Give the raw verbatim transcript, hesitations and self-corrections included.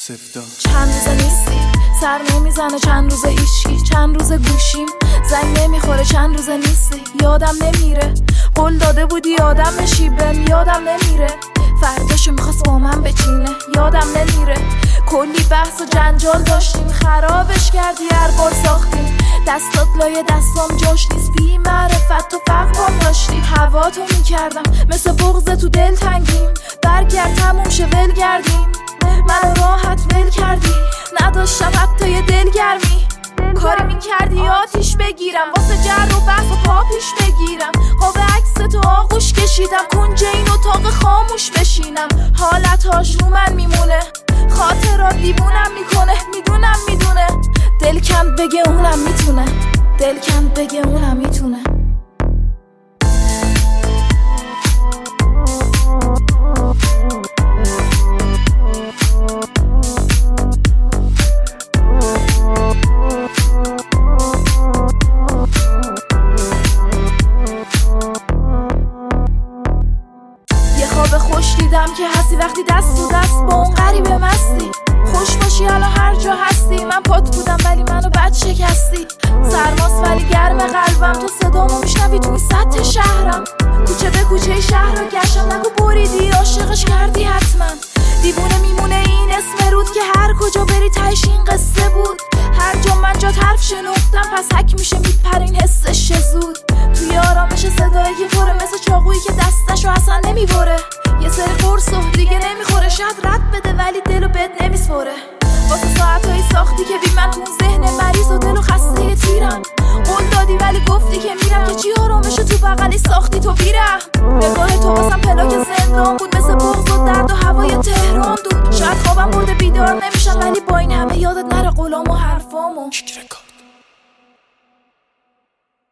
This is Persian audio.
سفتا. چند روزه نیستی، سر نمیزنه چند روزه هیچکی، چند روزه گوشیم زنگ نمیخوره چند روزه نیستی، یادم نمیره قول داده بودی آدم بشی بهم یادم نمیره، فرداشو میخواست با من بچینه یادم نمیره، کلی بحث و جنجال داشتیم خرابش کردی هر بار ساختیم، دستات لای دستام جاش نیست، بی معرفت تو فقرم داشتی، هوا تو میکردم مثل بغض تو دل تنگیم، برگرد تموم شه ول گردیم، منو راحت ول کردی نداشتم حتی یه دلگرمی، کاری میکردی آتیش بگیرم واسه جر و بحث و پا پیش بگیرم، قاب عکس تو آغوش کشیدم کنج این اتاق خاموش بشینم، حالتهاش رو من میمونه خاطرات دیوونم میکنه، میدونم میدونه دل کند بگه اونم میتونه، دل کند بگه اونم میتونه. خوش دیدم که هستی وقتی دست تو دست با اون غریبه مستی، خوش باشی الان هر جا هستی، من پات بودم ولی منو بد شکستی، سرماست ولی گرم قلبم، تو صدامو میشنوی توی سطح شهرم، کوچه به کوچه شهر رو گشتم نگو بریدی عاشقش کردی حتما، دیوونه میمونه این اسم رود که هر کجا بری تهش این قصه بود، هر جا من جات حرف شنفتم پس حک میشه میپر این حسش زود، توی آرامش صدایی که پره مثل چاقویی که دستشو اصلا نمیبره، یه سری قرص و دیگه نمیخوره، شاید رد بده ولی دلو بد نمیسپره، واسه ساعتایی ساختی که بی من تو ذهن مریض و دلو خسته تیرم، قول دادی ولی گفتی که میرم که چی آرامشو تو بغلی ساختی تو بیرم، نگاه تو واسم پلاک زندان بود مثل بغض و درد و هوای تهران دود، شاید خوابم برده بیدار نمیشم ولی با این همه یادت نره قولام و حرفامو.